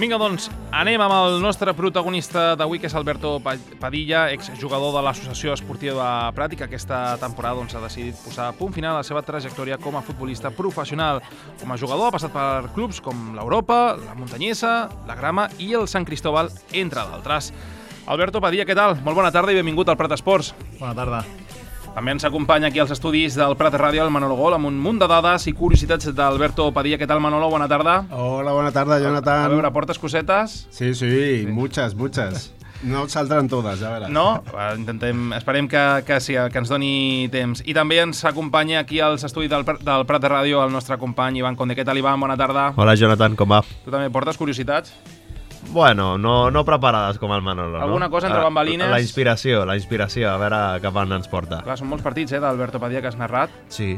Vinga, doncs, anem amb el nostre protagonista d'avui, que és Alberto Padilla, exjugador de l'Associació Esportiva Prat, i que aquesta temporada ha decidit posar punt final a la seva trajectòria com a futbolista professional. Com a jugador ha passat per clubs com l'Europa, la Muntanyesa, la Grama i el Sant Cristóbal, entre d'altres. Alberto Padilla, què tal? Molt bona tarda i benvingut al Prat Esports. Bona tarda. També ens acompanya aquí als estudis del Prat Ràdio el Manolo Gol amb un munt de dades i curiositats d'Alberto Padilla. Què tal, Manolo? Bona tarda. Hola, bona tarda, Jonathan. A veure, portes cosetes? Sí, muchas. No saldran todas, ja veràs. No? Esperem que sí, que ens doni temps. I també ens acompanya aquí als estudis del Prat Ràdio el nostre company Ivan Conde. Què tal, Ivan? Bona tarda. Hola, Jonathan, com va? Tu també portes curiositats? Bueno, no preparades com el Manolo, no? Alguna cosa entre bambalines? La inspiració, a veure cap on ens porta. Clar, són molts partits, d'Alberto Padilla, que has narrat. Sí.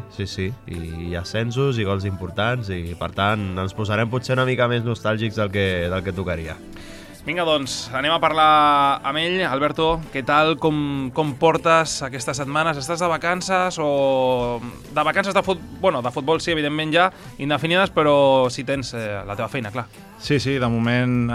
I ascensos i gols importants i, per tant, ens posarem potser una mica més nostàlgics del que tocaria. Vinga, doncs, anem a parlar amb ell. Alberto, què tal? Com portes aquestes setmanes? Estàs de vacances o... De vacances de futbol? Bueno, de futbol sí, evidentment ja, indefinides, però si tens la teva feina, clar. Sí, de moment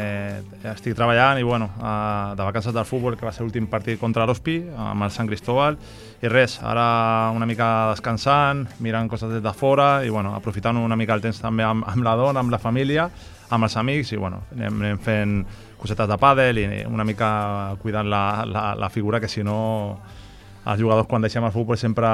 estic treballant i, bueno, de vacances del futbol, que va ser l'últim partit contra l'Hospi, amb el Sant Cristóbal, i res, ara una mica descansant, mirant coses des de fora i, bueno, aprofitant una mica el temps també amb la dona, amb la família, amb els amics i, bueno, anem fent cosetes de pàdel i una mica cuidant la figura, que si no els jugadors quan deixem el futbol sempre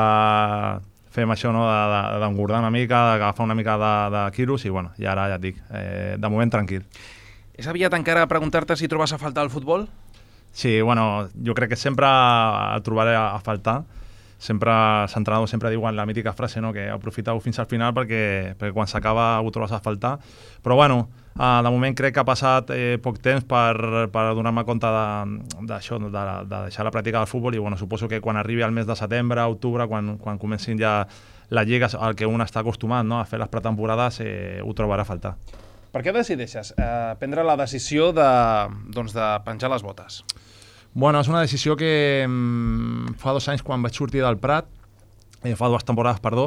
fem això, no, d'engordar una mica, d'agafar una mica de quilos i, bueno, i ara ja et dic, de moment tranquil. És aviat encara preguntar-te si trobes a faltar el futbol? Sí, bueno, jo crec que sempre el trobaré a faltar. Sempre els entrenadors sempre diuen la mítica frase, no?, que aprofiteu fins al final perquè quan s'acaba ho trobes a faltar. Però bueno, de moment crec que ha passat poc temps per donar-me compte d'això, de deixar la pràctica del futbol i, bueno, suposo que quan arribi el mes de setembre, octubre, quan comencin ja les lligues al que un està acostumat, no?, a fer les pretemporades, ho trobarà a faltar. Per què decideixes prendre la decisió de penjar les botes? Bueno, és una decisió que fa 2 anys, quan vaig sortir del Prat, fa 2 temporades, perdó,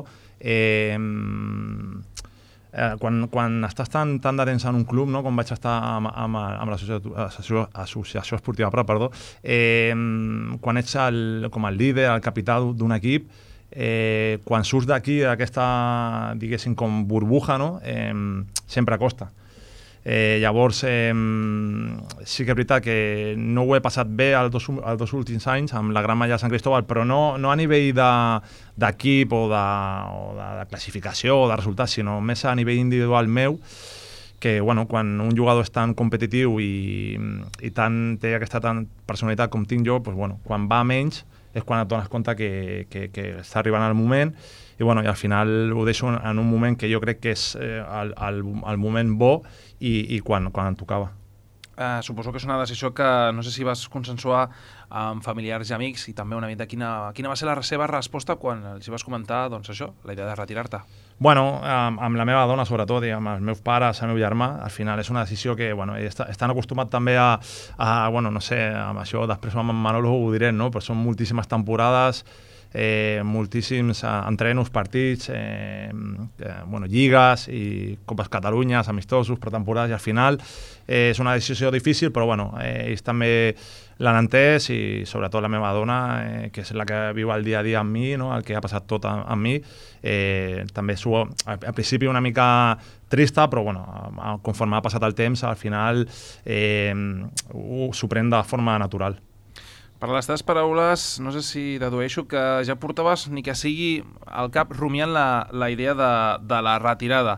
quan estàs tan de temps en un club, no?, com vaig estar amb l'Associació Esportiva Prat, perdó, quan ets com el líder, el capità d'un equip, quan surts d'aquí, d'aquesta, diguéssim, com burbuja, no?, sempre costa. Llavors sí que és veritat que no ho he passat bé els dos últims anys amb la Grama i el Sant Cristóbal, però no a nivell d'equip o de classificació o de resultats, sinó més a nivell individual meu, que, bueno, quan un jugador és tan competitiu i té aquesta personalitat com tinc jo, doncs, bueno, quan va menys és quan et dones compte que està arribant el moment i, bueno, i al final ho deixo en un moment que jo crec que és el moment bo i quan em tocava. Suposo que és una decisió que no sé si vas consensuar amb familiars i amics i també una mica quina va ser la seva resposta quan els vas comentar, doncs això, la idea de retirar-te. Bueno, amb la meva dona sobretot i amb els meus pares, el meu germà, al final és una decisió que, bueno, estan acostumats també bueno, no sé, amb això després amb Manolo ho diré, no?, però són moltíssimes temporades, moltíssims entrenos, partits, bueno, lligues i Copes Catalunyes, amistosos, pretemporades, i al final és una decisió difícil, però bueno, ells també l'han entès i sobretot la meva dona, que és la que viu el dia a dia amb mi, no?, el que ha passat tot amb mi, també al principi una mica trista, però bueno, conforme ha passat el temps, al final s'ho pren de forma natural. Per les teves paraules, no sé si dedueixo que ja portaves ni que sigui al cap rumiant la idea de la retirada.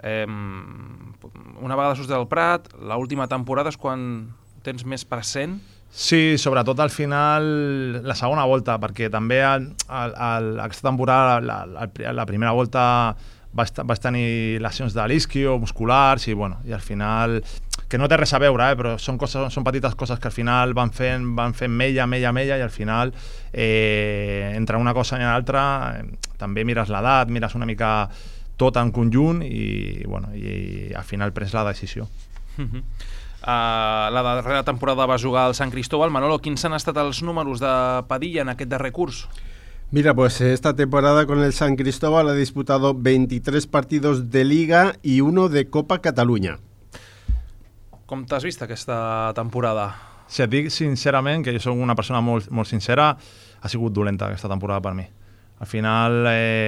Una vegada surts del Prat, l'última temporada és quan tens més present? Sí, sobretot al final la segona volta, perquè també aquesta temporada, la primera volta vaig tenir lesions de l'isquio, musculars i, bueno, i al final, que no té res a veure, però són petites coses que al final van fent mella i al final entre una cosa i l'altra també mires l'edat, mires una mica tot en conjunt i, bueno, i al final prens la decisió. La darrera temporada va jugar al Sant Cristóbal. Manolo, quins han estat els números de Padilla en aquest darrer curs? Mira, pues esta temporada con el San Cristóbal ha disputado 23 partidos de Liga y 1 de Copa Cataluña. Com t'has vist aquesta temporada? Si et dic sincerament, que jo soc una persona molt, molt sincera, ha sigut dolenta aquesta temporada per mi. Al final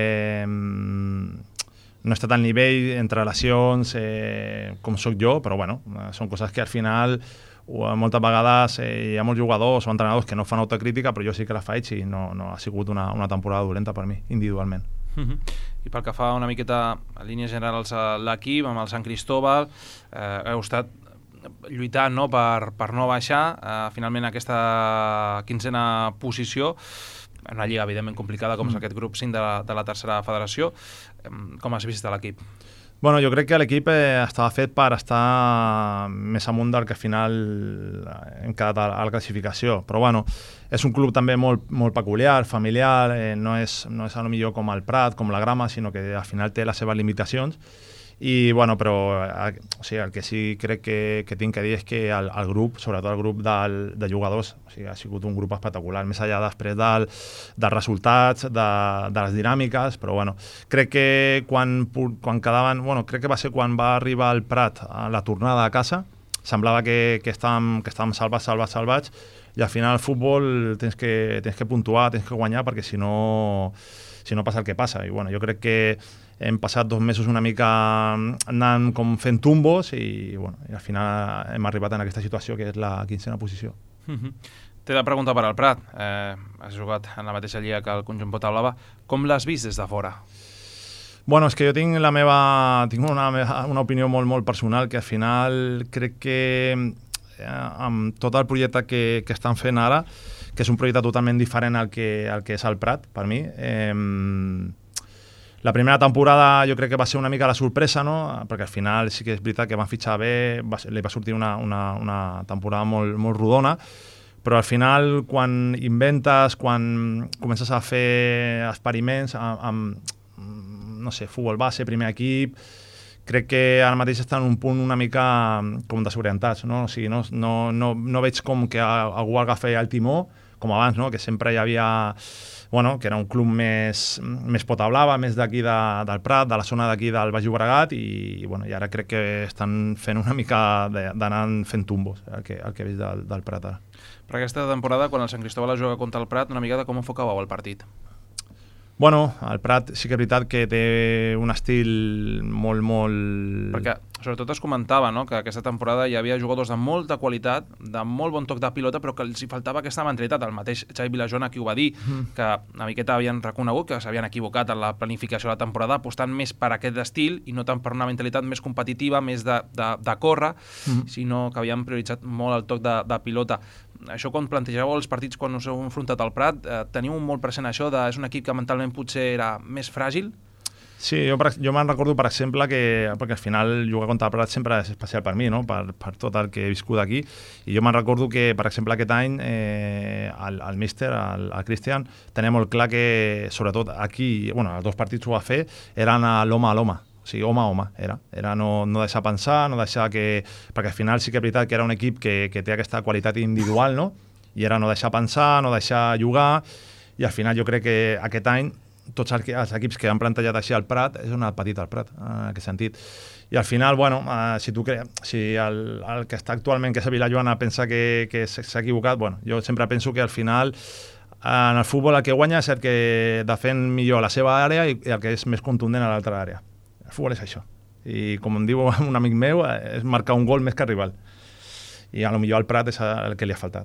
no he estat al nivell entre lesions com sóc jo, però bueno, són coses que al final moltes vegades hi ha molts jugadors o entrenadors que no fan autocrítica, però jo sí que la faig i no ha sigut una temporada dolenta per mi, individualment. I pel que fa una miqueta a línies generals a l'equip, amb el Sant Cristóbal, heu estat lluitant, no, per no baixar, finalment aquesta 15a posició, una lliga evidentment complicada com és aquest grup 5 de la tercera federació. Com has vist l'equip? Bueno, jo crec que l'equip estava fet per estar més amunt del que al final hem quedat a la classificació, però bueno, és un club també molt, molt peculiar, familiar, no és a lo millor com el Prat, com la Grama, sinó que al final té les seves limitacions. I, bueno, però o sigui, el que sí crec que tinc que dir és que el grup, sobretot el grup de jugadors, o sigui, ha sigut un grup espectacular, més enllà després dels resultats, de les dinàmiques, però bueno, crec que quan quedaven, bueno, crec que va ser quan va arribar el Prat a la tornada a casa, semblava que estàvem salvats, i al final el futbol tens que puntuar, tens que guanyar, perquè si no passa el que passa. I bueno, jo crec que hem passat 2 mesos una mica anant com fent tumbos i al final hem arribat en aquesta situació que és la 15a posició. T'he de preguntar per al Prat. Has jugat en la mateixa lliga que el conjunt Pota Blava. Com l'has vist des de fora? Bueno, és que jo tinc una opinió molt, molt personal, que al final crec que amb tot el projecte que estan fent ara, que és un projecte totalment diferent al que és el Prat, per mi. La primera temporada jo crec que va ser una mica la sorpresa, no? Perquè al final sí que és veritat que van fitxar bé, li va sortir una temporada molt, molt rodona, però al final quan inventes, quan comences a fer experiments amb no sé, futbol base, primer equip, crec que ara mateix està en un punt una mica com desorientats, no? O sigui, no veig com que algú agafa el timó, com abans, no? Que sempre hi havia, bueno, que era un club més Pota Blava, més d'aquí del Prat, de la zona d'aquí del Baix Llobregat, i ara crec que estan fent una mica d'anar fent tumbos, el que veig del Prat ara. Per aquesta temporada, quan el Sant Cristóbal juga contra el Prat, una mica de com enfocàveu el partit? Bueno, el Prat sí que és veritat que té un estil molt, molt... Perquè sobretot es comentava, no?, que aquesta temporada hi havia jugadors de molta qualitat, de molt bon toc de pilota, però que els hi faltava aquesta mentalitat. El mateix Xavi Vilajona qui ho va dir, que una miqueta havien reconegut que s'havien equivocat en la planificació de la temporada, apostant més per aquest estil i no tant per una mentalitat més competitiva, més de córrer, sinó que havien prioritzat molt el toc de pilota. Això quan plantejàveu els partits quan us heu enfrontat al Prat, teniu molt present això és un equip que mentalment potser era més fràgil? Sí, jo me'n recordo, per exemple, perquè al final jugar contra el Prat sempre és especial per mi, no? Per tot el que he viscut aquí, i jo me'n recordo que, per exemple, aquest any el míster, el Cristian, tenia molt clar que, sobretot aquí, bueno, els 2 partits ho va fer, eren l'home a l'home. O sigui, home a home, era no deixar pensar, no deixar que... Perquè al final sí que és veritat que era un equip que té aquesta qualitat individual, no? I era no deixar pensar, no deixar jugar, i al final jo crec que aquest any tots els equips que han plantejat així al Prat és un petit al Prat, en aquest sentit. I al final, bueno, si el que està actualment, que és Vilajoana, pensa que s'ha equivocat, bueno, jo sempre penso que al final en el futbol el que guanya és el que defèn millor la seva àrea i el que és més contundent a l'altra àrea. El futbol és això. I com em diu un amic meu, és marcar un gol més que rival. I potser al Prat és el que li ha faltat.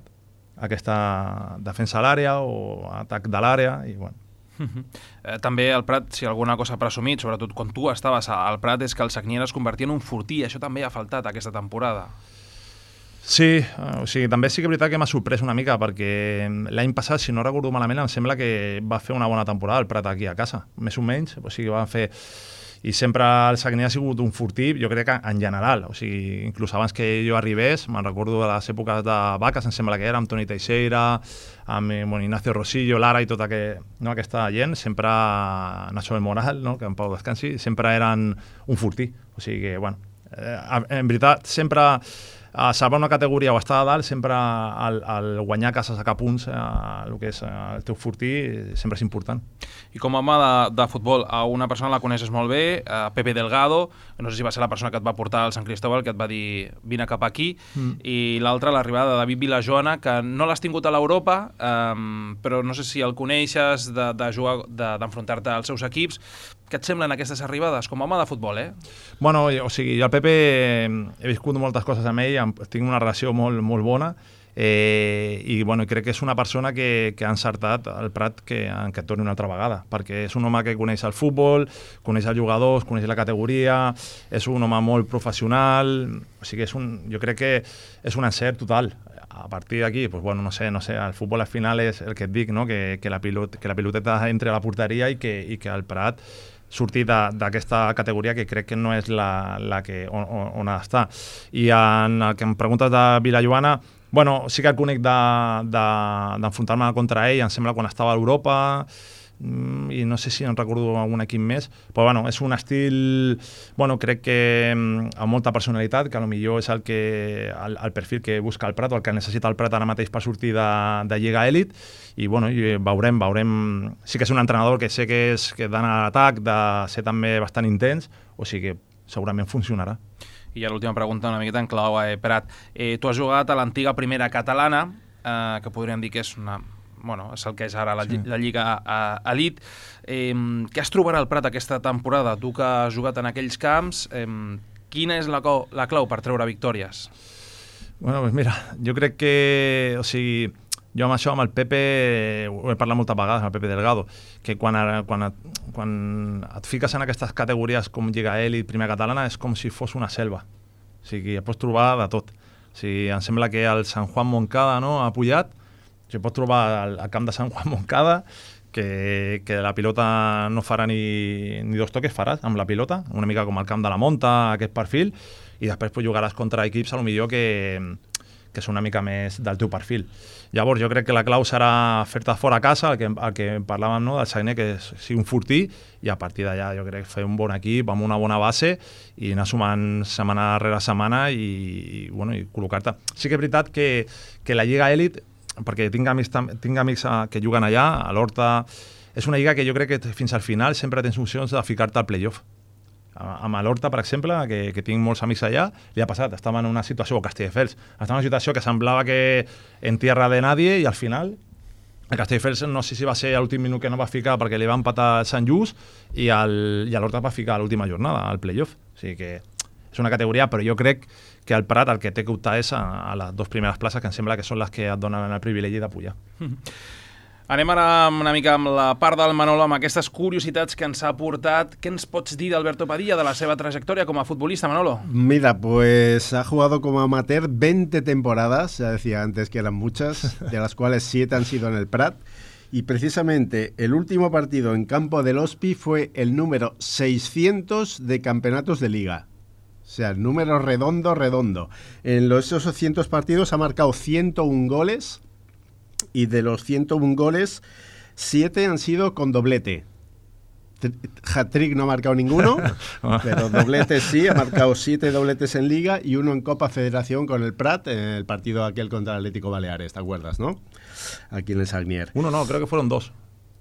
Aquesta defensa a l'àrea o atac de l'àrea, i bueno. També el Prat, si alguna cosa ha presumit, sobretot quan tu estaves al Prat, és que el Sagnier es convertia en un fortí. Això també ha faltat aquesta temporada. Sí, o sigui, també sí que és veritat que m'ha sorprès una mica, perquè l'any passat, si no recordo malament, em sembla que va fer una bona temporada el Prat aquí a casa, més o menys, o sigui, van fer... I sempre el Sagnier ha sigut un fortí, jo crec que en general, o sigui, inclús abans que jo arribés, me'n recordo de les èpoques de Vaques, em sembla que era, amb Toni Teixeira, amb Ignacio Rosillo, Lara i tota aquesta gent, sempre Nacho del Moral, no? Que en pau descansi, sempre eren un fortí, o sigui que, bueno, en veritat, sempre salvar una categoria o estar a dalt, sempre el guanyar a casa, sacar punts, el que és el teu fortí, sempre és important. I com a home de futbol, a una persona la coneixes molt bé, Pepe Delgado, no sé si va ser la persona que et va portar al Sant Cristóbal, que et va dir vine cap aquí, i l'altra, l'arribada de David Vilajoana, que no l'has tingut a l'Europa, però no sé si el coneixes d'enfrontar-te als seus equips. Què et semblen aquestes arribades com a home de futbol, Bueno, o sigui, jo al Pepe he viscut moltes coses amb ell, tinc una relació molt, molt bona, i bueno, crec que és una persona que ha encertat el Prat que torni una altra vegada, perquè és un home que coneix el futbol, coneix els jugadors, coneix la categoria, és un home molt professional, o sigui, jo crec que és un encert total. A partir d'aquí, pues bueno, no sé, el futbol al final és el que et dic, no? que la piloteta entre a la porteria i que el Prat sortir d'aquesta categoria que crec que no és la que on ha d'estar. I en el que em preguntes de Vilajoana, bueno, sí que el conec d'enfrontar-me contra ell, em sembla quan estava a Europa, i no sé si en recordo algun equip més, però bueno, és un estil, bueno, crec que amb molta personalitat, que potser és el perfil que busca el Prat o el que necessita el Prat ara mateix per sortir de Lliga Elit, i bueno, veurem. Sí que és un entrenador que sé que d'anar a l'atac, de ser també bastant intens, o sigui que segurament funcionarà. I ja l'última pregunta una miqueta en clau, Prat. Tu has jugat a l'antiga primera catalana, que podríem dir que és és el que és ara la Lliga Elit. Què es trobarà el Prat aquesta temporada? Tu que has jugat en aquells camps, quina és la clau per treure victòries? Bueno, doncs mira, jo crec que, o sigui, jo amb això, amb el Pepe, ho he parlat moltes vegades, amb el Pepe Delgado, que quan et fiques en aquestes categories com Lliga Elit, primera catalana, és com si fos una selva. O sigui, et pots trobar de tot. O sigui, em sembla que el Sant Juan Moncada, no?, ha pujat, o pots trobar al camp de Sant Juan Moncada que la pilota no farà ni dos toques, faràs amb la pilota, una mica com el camp de la Monta, aquest perfil, i després jugaràs contra equips potser que són una mica més del teu perfil. Llavors jo crec que la clau serà fer-te fora a casa, el que parlàvem, no?, del Sagnet, que sigui un fortí, i a partir d'allà jo crec que fer un bon equip amb una bona base i anar sumant setmana rere setmana i col·locar-te. Sí que és veritat que la Lliga Elit, perquè tinc amics que juguen allà, a l'Horta, és una lliga que jo crec que fins al final sempre tens opcions de ficar-te al playoff. Amb l'Horta, per exemple, que tinc molts amics allà, li ha passat, estava en una situació, o Castelldefels, estava en una situació que semblava que en tierra de nadie, i al final el Castelldefels no sé si va ser l'últim minut que no va ficar perquè li va empatar el Sant Just, i l'Horta va ficar a l'última jornada, al playoff. O sigui que és una categoria, però jo crec que el Prat el que té que optar és a les dues primeres places, que em sembla que són les que et donen el privilegi de pujar. Anem ara una mica amb la part del Manolo, amb aquestes curiositats que ens ha portat. ¿Qué ens pots dir d'Alberto Padilla, de la seva trayectoria como futbolista, Manolo? Mira, pues ha jugado como amateur 20 temporadas, ya decía antes que eran muchas, de las cuales 7 han sido en el Prat. Y precisamente el último partido en campo del Hospi fue el número 600 de campeonatos de liga. O sea, el número redondo. En esos 200 partidos ha marcado 101 goles, y de los 101 goles, 7 han sido con doblete. Hat-trick no ha marcado ninguno, pero doblete sí, ha marcado 7 dobletes en Liga y 1 en Copa Federación con el Prat, en el partido aquel contra el Atlético Baleares, ¿te acuerdas, no? Aquí en el Sagnier. 1 no, creo que fueron 2.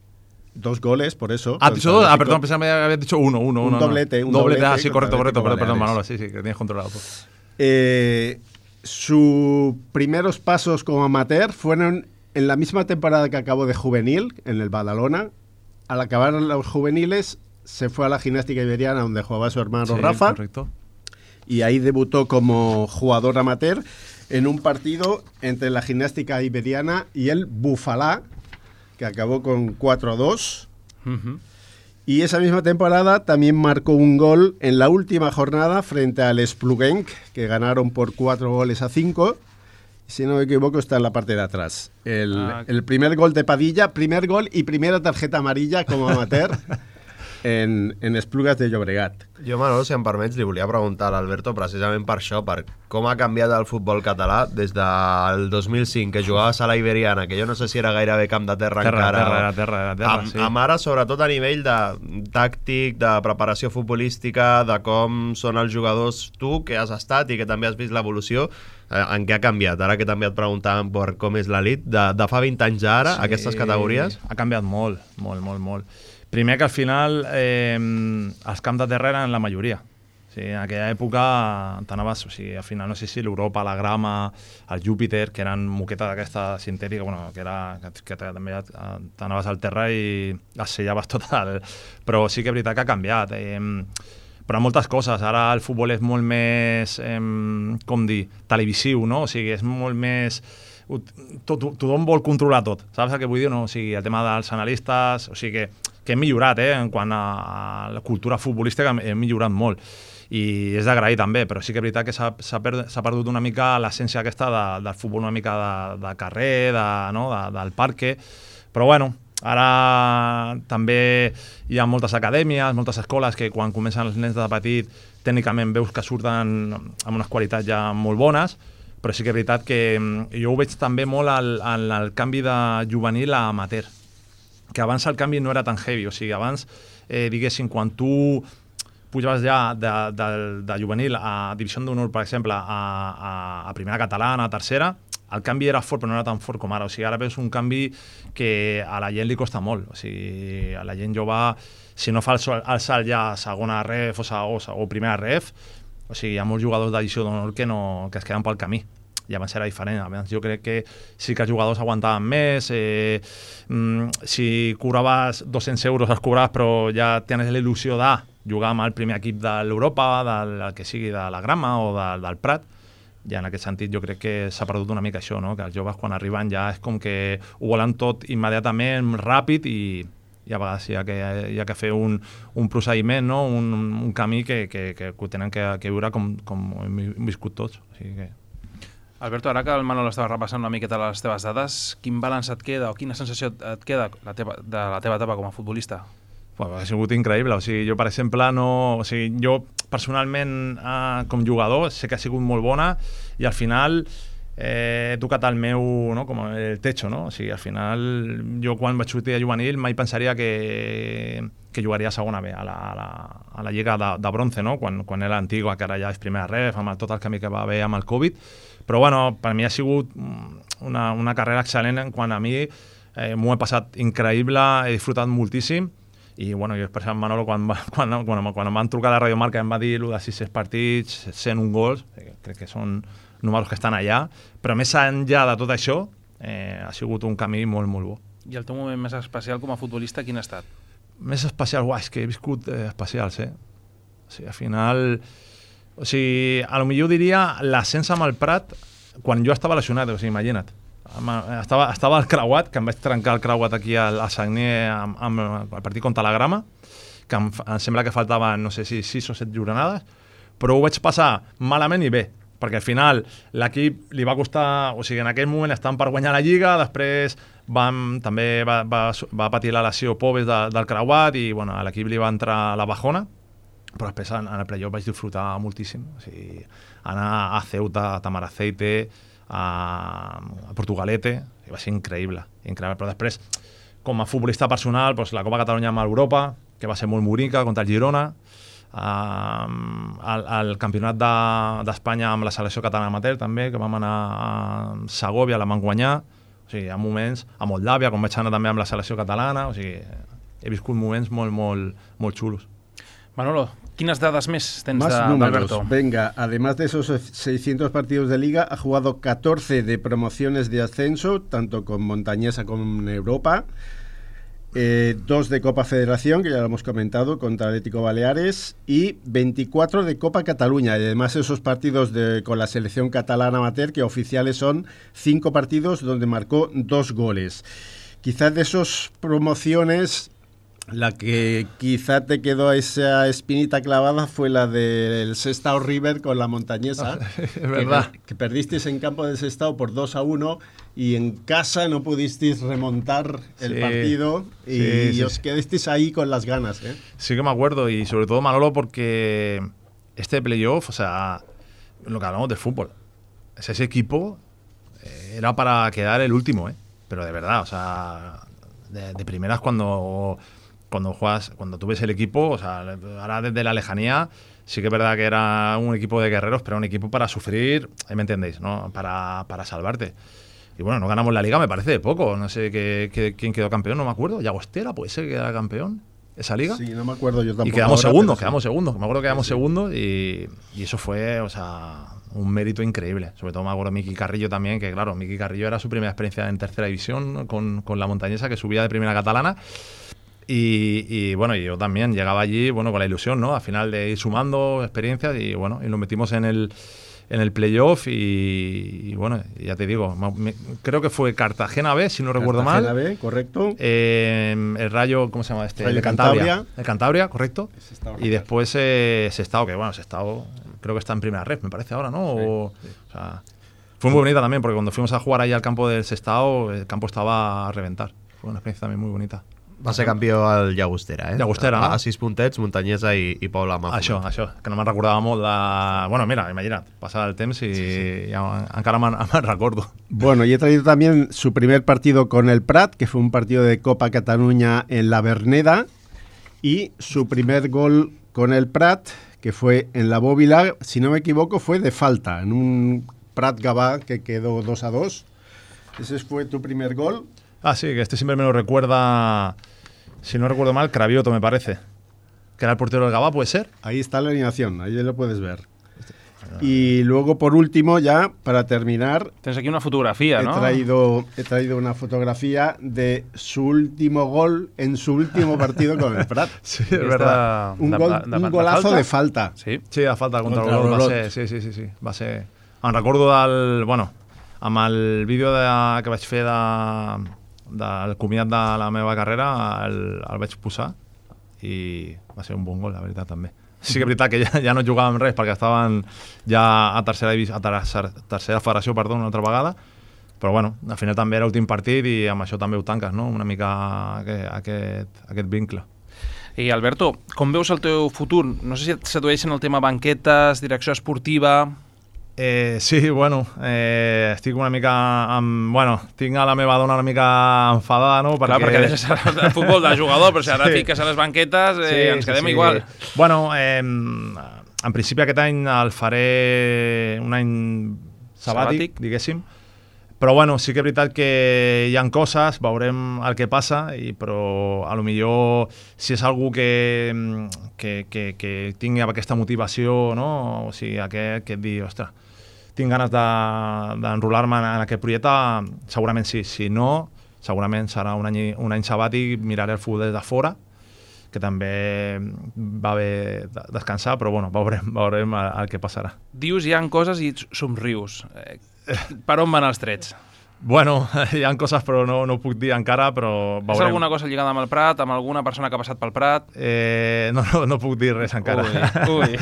2 goles, por eso. Perdón, pensaba que habías dicho 1. Un doblete. Sí, correcto, perdón, Manolo, sí, que tenías controlado. Sus primeros pasos como amateur fueron en la misma temporada que acabó de juvenil, en el Badalona. Al acabar los juveniles, se fue a la Gimnástica Iberiana, donde jugaba su hermano Rafa. Correcto. Y ahí debutó como jugador amateur en un partido entre la Gimnástica Iberiana y el Bufalá, que acabó con 4-2. Uh-huh. Y esa misma temporada también marcó un gol en la última jornada frente al Esplugenc, que ganaron por 4-5. Si no me equivoco, está en la parte de atrás. El primer gol de Padilla, primer gol y primera tarjeta amarilla como amateur. en Esplugues de Llobregat. Jo, Manolo, si em permets, li volia preguntar a l'Alberto precisament per això, per com ha canviat el futbol català des del 2005, que jugava a Sala Iberiana, que jo no sé si era gairebé camp de terra encara. Terra, sí. Amb ara, sobretot a nivell de tàctic, de preparació futbolística, de com són els jugadors, tu, que has estat i que també has vist l'evolució, en què ha canviat? Ara que també et preguntàvem per com és l'elit, de fa 20 anys a ara, sí, aquestes categories? Ha canviat molt. Primer que al final els camps de terra eren la majoria. O sigui, en aquella època t'anaves, o sigui, al final no sé si l'Europa, la Grama, el Júpiter, que eren moqueta d'aquesta sintètica, bueno, que també t'anaves al terra i es sellaves tot el... Però sí que és veritat que ha canviat. Però moltes coses. Ara el futbol és molt més, com dir, televisiu, no? O sigui, és molt més... Tothom vol controlar tot, saps el que vull dir? No? O sigui, el tema dels analistes, o sigui que hem millorat, en quant a la cultura futbolística hem millorat molt i és d'agrair també, però sí que és veritat que s'ha perdut una mica l'essència aquesta del futbol, una mica de carrer, del parque, però bueno, ara també hi ha moltes acadèmies, moltes escoles que quan comencen els nens de petit tècnicament veus que surten amb unes qualitats ja molt bones, però sí que és veritat que jo ho veig també molt en el canvi de juvenil a amateur, que abans el canvi no era tan heavy, o sigui, abans, diguéssim, quan tu pujaves ja de juvenil a divisió d'honor, per exemple, a primera catalana, a tercera, el canvi era fort, però no era tan fort com ara. O sigui, ara veus un canvi que a la gent li costa molt. O sigui, a la gent jove, si no fa el salt ja a segona ref o primera ref, o sigui, hi ha molts jugadors d'edició d'honor que es queden pel camí. I abans era diferent. Abans jo crec que sí que els jugadors aguantaven més, si cobraves 200 euros els cobraves, però ja tenies la il·lusió de jugar amb el primer equip de l'Europa, del que sigui de la Grama o del Prat. I en aquest sentit jo crec que s'ha perdut una mica això, no? Que els joves quan arriben ja és com que ho volen tot immediatament, ràpid, i a vegades hi ha que fer un procediment, no? un camí que tenen que viure com hem viscut tots. O sigui que... Alberto, ara que el Manolo estava repassant una miqueta les teves dades, quin balanç et queda o quina sensació et queda de la teva etapa com a futbolista? Ha sigut increïble. O sigui, jo, per exemple, jo personalment com jugador sé que ha sigut molt bona i al final he tocat el meu, no? Com el techo, no? O sigui, al final jo quan vaig sortir de juvenil mai pensaria que jugaria a segona B, a la lliga de bronze, no? Quan era antigua, que ara ja és primera ref, amb tot el camí que va haver amb el Covid. Però bueno, per mi ha sigut una carrera excel·lent en quant a mi m'ho he passat increïble, he disfrutat moltíssim. I bueno, jo per exemple, Manolo, quan em van trucar a la Radio Marca em va dir de 6 partits, 101 gols, crec que són números que estan allà, però més enllà de tot això ha sigut un camí molt, molt bo. I el teu moment més especial com a futbolista, quin ha estat? Més especial, és que he viscut especials, O sigui, al final... O sigui, a lo millor diria l'ascens amb el Prat quan jo estava lesionat, o sigui, imagina't. Estava al creuat, que em vaig trencar el creuat aquí a Sagnier amb el partit contra la Grama, que em sembla que faltaven, no sé si 6 o 7 jornades, però ho vaig passar malament i bé, perquè al final l'equip li va costar, o sigui, en aquell moment estaven per guanyar la Lliga, després també va patir la lesió Pobes del creuat i bueno, a l'equip li va entrar la bajona, però després en el playoff vaig disfrutar moltíssim. O sigui, anar a Ceuta, a Tamaraceite, a Portugalete, i va ser increïble. Però després, com a futbolista personal, doncs, la Copa Catalunya amb l'Europa, que va ser molt bonica, contra el Girona, el campionat d'Espanya amb la selecció catalana amateur també, que vam anar a Segòvia, la vam guanyar. O sigui, hi ha moments, a Moldàvia, com vaig anar també amb la selecció catalana, o sigui, he viscut moments molt, molt, molt xulos. Manolo, ¿quiénes dadas més tens Más de números. Alberto? Venga, además de esos 600 partidos de Liga, ha jugado 14 de promociones de ascenso, tanto con Montañesa como en Europa. 2 de Copa Federación, que ya lo hemos comentado, contra Atlético Baleares, y 24 de Copa Cataluña. Y además esos partidos con la selección catalana amateur, que oficiales son 5 partidos donde marcó 2 goles. Quizás de esas promociones... La que quizá te quedó esa espinita clavada fue la del Sestao River con la Montañesa. Es verdad. Que perdisteis en campo del Sestao por 2-1 y en casa no pudisteis remontar el partido y os quedasteis ahí con las ganas. Sí que me acuerdo, y sobre todo, Manolo, porque este playoff, o sea, lo que hablamos de fútbol, ese equipo era para quedar el último, pero de verdad, o sea, de primeras cuando juegas, cuando tú ves el equipo, o sea, ahora desde la lejanía, sí que es verdad que era un equipo de guerreros, pero un equipo para sufrir, ahí me entendéis, ¿no? Para salvarte. Y bueno, no ganamos la liga, me parece de poco. No sé quién quedó campeón, no me acuerdo. Llagostera, puede ser que era campeón esa liga. Sí, no me acuerdo yo tampoco. Y quedamos ahora, segundos. Me acuerdo que quedamos sí. segundos y eso fue, o sea, un mérito increíble. Sobre todo me acuerdo de Miki Carrillo también, que claro, Miki Carrillo era su primera experiencia en tercera división, ¿no? con la Montañesa, que subía de primera catalana. Y bueno, yo también llegaba allí, bueno, con la ilusión, ¿no? Al final de ir sumando experiencias y bueno, y nos metimos en el playoff y bueno, ya te digo, creo que fue Cartagena B, si no recuerdo mal. Cartagena B, correcto. El Rayo, ¿cómo se llama este? Rayo de Cantabria. Cantabria. El Cantabria, correcto. Sestao, y después Sestao, que bueno, Sestao creo que está en primera red, me parece ahora, ¿no? O sea, fue muy bonita también, porque cuando fuimos a jugar ahí al campo del Sestao, el campo estava a reventar. Fue una experiencia también muy bonita. Va ser campió el Llagostera, Llagostera, a 6 puntets, Muntanyesa i Poble Màfona. Això, que no me'n recordava molt de... Bueno, mira, imagina't, pasa el temps y ja encara me'n recordo. Bueno, y he traído también su primer partido con el Prat, que fue un partido de Copa Cataluña en la Verneda, y su primer gol con el Prat, que fue en la Bóvila, si no me equivoco, fue de falta, en un Prat Gavà que quedó 2-2. Ese fue tu primer gol. Ah, sí, que este siempre me lo recuerda, si no recuerdo mal, Cravioto, me parece. Que era el portero del Gavà, ¿puede ser? Ahí está la alineación, ahí lo puedes ver. Y luego, por último, ya, para terminar... Tens aquí una fotografía, ¿no? He traído una fotografía de su último gol en su último partido con el Prat. Sí, es verdad. Un golazo de falta. Sí. Sí, de falta contra Contra el l'Olot. va ser, sí. Va ser... Em recordo del... Bueno, amb el vídeo que vaig fer del comiat de la meva carrera, el vaig posar i va ser un bon gol, la veritat, també. Sí que és veritat que ja no jugàvem res perquè estaven ja a tercera federació, perdó, una altra vegada, però bueno, al final també era l'últim partit i amb això també ho tanques, no? Una mica aquest vincle. I Alberto, com veus el teu futur? No sé si et sedueixen el tema banquetes, direcció esportiva... Sí, bueno, estic una mica bueno, tinc a la meva dona una mica enfadada, no? Clar, perquè deixes el futbol de jugador, però si ara fiques a les banquetes ens quedem igual. Bueno, en principi aquest any el faré un any sabàtic, diguéssim, però bueno, sí que és veritat que hi ha coses, veurem el que passa, però a lo millor si és algú que tingui aquesta motivació, no? O sigui, que et digui, ostres, tinc ganes d'enrolar-me en aquest projecte, segurament sí. Si no, segurament serà un any sabàtic, miraré el futbol des de fora, que també va bé descansar, però bueno, veurem el que passarà. Dius hi ha coses i somrius. Per on van els trets? Bueno, hi ha coses, però no ho puc dir encara, però veurem. És alguna cosa lligada amb el Prat, amb alguna persona que ha passat pel Prat? No puc dir res encara. Ui.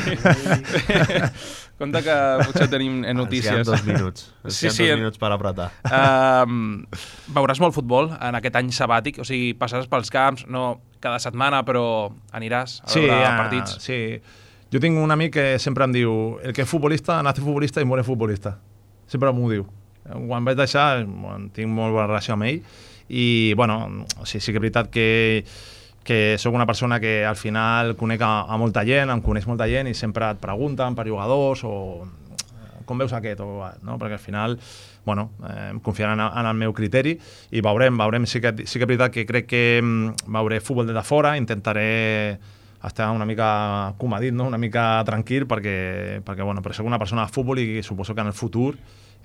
Compte que potser tenim notícies. Ens queden 2 minuts. Ens queden 2 minuts per apretar. Veuràs molt futbol en aquest any sabàtic? O sigui, passaràs pels camps, no cada setmana, però aniràs a veure partits? Sí. Jo tinc un amic que sempre em diu el que és futbolista, nace futbolista i muere futbolista. Sempre m'ho diu. Quan vaig deixar, tinc molt bona relació amb ell i, bueno, sí que és veritat que sóc una persona que al final conec a molta gent, em coneix molta gent i sempre et pregunten per jugadors o com veus aquest, no? Perquè al final, bueno, em confiaran en el meu criteri i veurem. Sí que és veritat que crec que veuré futbol des de fora, intentaré estar una mica comodit, no? Una mica tranquil perquè bueno, però soc una persona de futbol i suposo que en el futur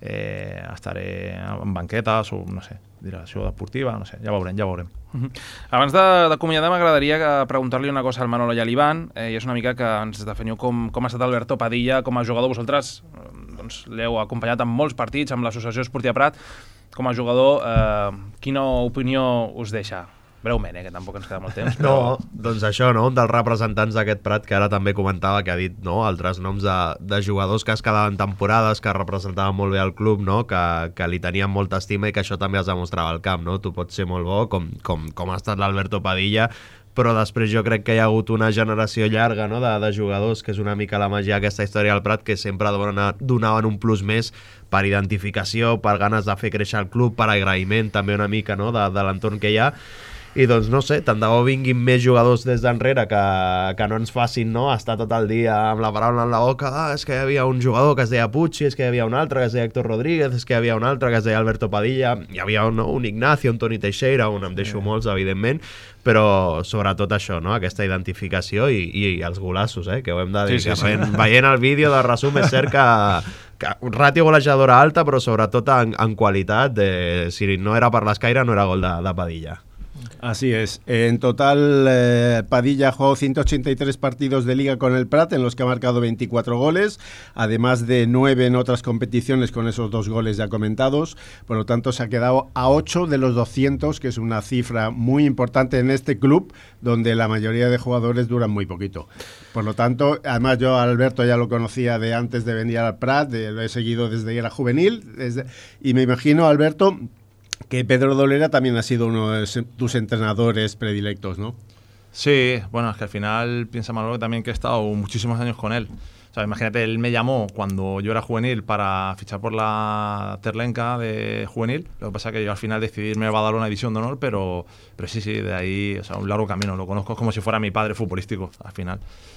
estaré en banquetes o, no sé, direcció deportiva, no sé, ja veurem. Abans d'acomiadar m'agradaria preguntar-li una cosa al Manolo i a l'Ivan, i és una mica que ens definiu com ha estat Alberto Padilla com a jugador. Vosaltres l'heu acompanyat en molts partits amb l'Associació Esportiva Prat. Com a jugador, quina opinió us deixa? Breument, que tampoc ens queda molt temps. No, doncs això, no? Un dels representants d'aquest Prat que ara també comentava que ha dit, no?, altres noms de jugadors que es quedaven temporades, que representaven molt bé el club, no?, que li tenien molta estima i que això també es demostrava al camp, no? Tu pots ser molt bo, com ha estat l'Alberto Padilla, però després jo crec que hi ha hagut una generació llarga, no?, de jugadors, que és una mica la màgia d'aquesta història del Prat, que sempre donaven un plus més per identificació, per ganes de fer créixer el club, per agraïment també una mica, no?, de l'entorn que hi ha. I doncs no sé, tant de bo vinguin més jugadors des d'enrere que no ens facin, no?, estar tot el dia amb la paraula en la boca, és que hi havia un jugador que es deia Pucci, és que hi havia un altre que es deia Héctor Rodríguez, és que hi havia un altre que es deia Alberto Padilla, hi havia un Ignacio, un Toni Teixeira, on em deixo molts, evidentment, però sobretot això, no?, aquesta identificació i els golassos, que ho hem de dir. Sí. Veient el vídeo de resum, és cert que ràtio golejadora alta, però sobretot en qualitat, si no era per l'escaire, no era gol de Padilla. Así es. En total, Padilla ha jugado 183 partidos de liga con el Prat, en los que ha marcado 24 goles, además de 9 en otras competiciones con esos 2 goles ya comentados. Por lo tanto, se ha quedado a 8 de los 200, que es una cifra muy importante en este club, donde la mayoría de jugadores duran muy poquito. Por lo tanto, además yo a Alberto ya lo conocía de antes de venir al Prat, lo he seguido desde que era juvenil, y me imagino, Alberto, que Pedro Dolera también ha sido uno de tus entrenadores predilectos, ¿no? Sí, bueno, es que al final piensa Manolo también que he estado muchísimos años con él. O sea, imagínate, él me llamó cuando yo era juvenil para fichar por la Terlenca de juvenil. Lo que pasa es que yo al final decidí irme a Badalona División de Honor, pero sí, de ahí, o sea, un largo camino. Lo conozco como si fuera mi padre futbolístico, al final.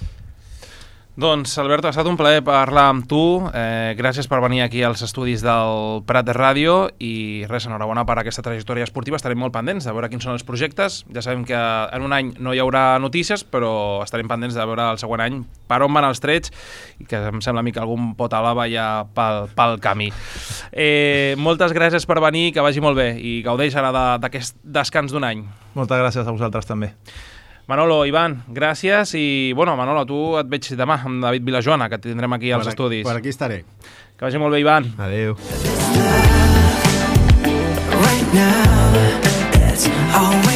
Doncs, Alberto, ha estat un plaer parlar amb tu. Gràcies per venir aquí als estudis del Prat de Ràdio i res, enhorabona per aquesta trajectòria esportiva. Estarem molt pendents de veure quins són els projectes. Ja sabem que en un any no hi haurà notícies, però estarem pendents de veure el següent any per on van els trets i que em sembla a mi que algun pot a lava ja pel camí. Moltes gràcies per venir, que vagi molt bé i gaudeix ara d'aquest descans d'un any. Moltes gràcies a vosaltres també. Manolo, Ivan, gràcies i, bueno, Manolo, tu et veig demà amb David Vilajoana, que tindrem aquí als estudis. Per aquí estaré. Que vagi molt bé, Ivan. Adéu. Right now, it's always